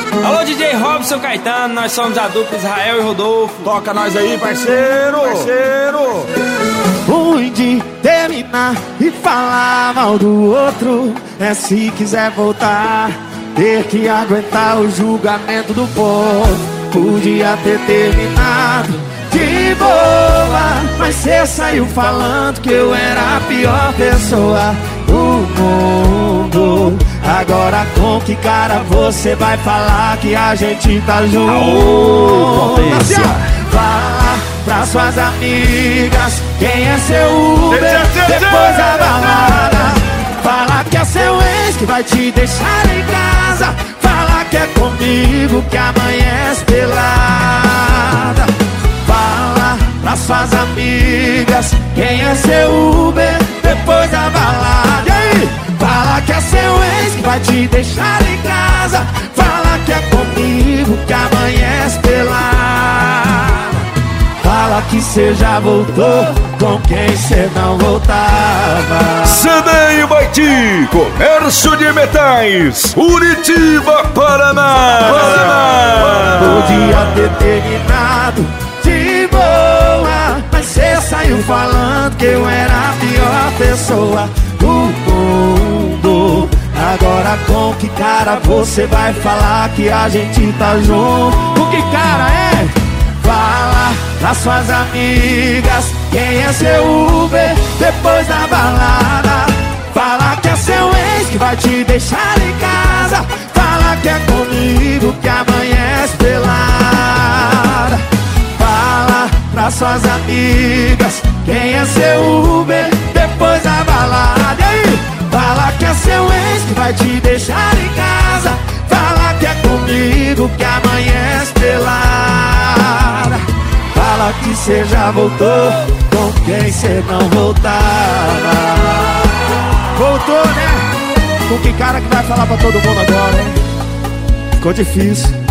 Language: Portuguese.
Alô, DJ Robson Caetano, nós somos a dupla Israel e Rodolfo. Toca nós aí, parceiro, parceiro. Ruim de terminar e falar mal do outro é se quiser voltar, ter que aguentar o julgamento do povo. Podia ter terminado de boa, mas cê saiu falando que eu era a pior pessoa do mundo. Agora com que cara você vai falar que a gente tá junto? Fala pra suas amigas quem é seu Uber depois da balada. Fala que é seu ex que vai te deixar em casa. Fala que é comigo que amanhece pelada. Fala pra suas amigas quem é seu Uber depois da balada. E aí? Fala que é seu ex que vai te deixar em casa. Fala que é comigo que amanhece pelada. Fala que cê já voltou com quem cê não voltava. CDI Baiti, Comércio de Metais, Curitiba, Paraná. Podia ter terminado de boa, mas cê saiu falando que eu era a pior pessoa do mundo. Agora com que cara você vai falar que a gente tá junto? Com que cara é? Fala pra suas amigas quem é seu Uber depois da balada. Fala que é seu ex que vai te deixar em casa. Fala que é comigo que amanhece pelada. Fala pra suas amigas quem é seu Uber depois da balada. E aí? Fala que é seu ex que vai te deixar em casa. Fala que é comigo que amanhece pelada. Fala que cê já voltou com quem cê não voltava. Voltou, né? Com que cara que vai falar pra todo mundo agora, hein? Ficou difícil.